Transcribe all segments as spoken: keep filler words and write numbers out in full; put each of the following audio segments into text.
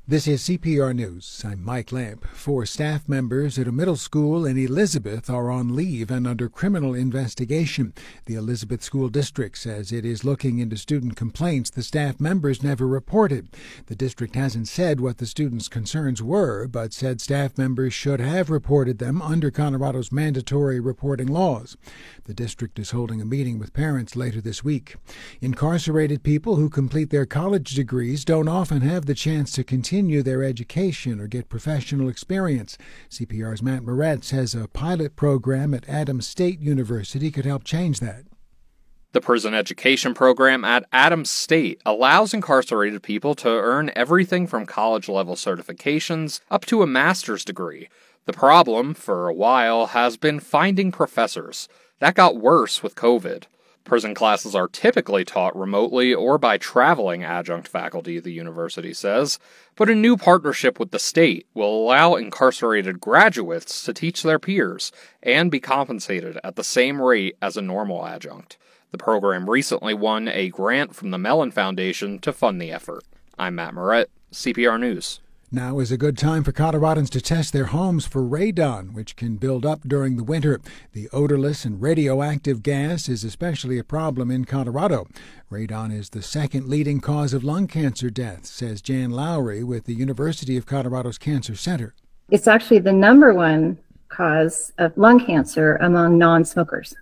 This is C P R News. I'm Mike Lamp. Four staff members at a middle school in Elizabeth are on leave and under criminal investigation. The Elizabeth School District says it is looking into student complaints the staff members never reported. The district hasn't said what the students' concerns were, but said staff members should have reported them under Colorado's mandatory reporting laws. The district is holding a meeting with parents later this week. Incarcerated people who complete their college degrees don't often have the chance to continue continue their education or get professional experience. C P R's Matt Moret says a pilot program at Adams State University could help change that. The prison education program at Adams State allows incarcerated people to earn everything from college-level certifications up to a master's degree. The problem, for a while, has been finding professors. That got worse with COVID. Prison classes are typically taught remotely or by traveling adjunct faculty, the university says, but a new partnership with the state will allow incarcerated graduates to teach their peers and be compensated at the same rate as a normal adjunct. The program recently won a grant from the Mellon Foundation to fund the effort. I'm Matt Moret, C P R News. Now is a good time for Coloradans to test their homes for radon, which can build up during the winter. The odorless and radioactive gas is especially a problem in Colorado. Radon is the second leading cause of lung cancer deaths, says Jan Lowry with the University of Colorado's Cancer Center. It's actually the number one cause of lung cancer among non-smokers.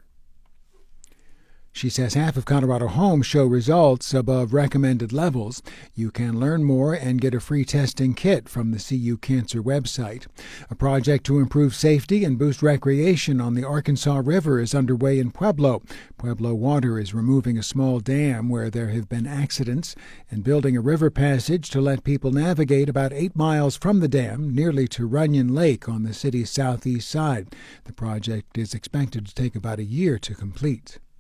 She says half of Colorado homes show results above recommended levels. You can learn more and get a free testing kit from the C U Cancer website. A project to improve safety and boost recreation on the Arkansas River is underway in Pueblo. Pueblo Water is removing a small dam where there have been accidents and building a river passage to let people navigate about eight miles from the dam, nearly to Runyon Lake on the city's southeast side. The project is expected to take about a year to complete.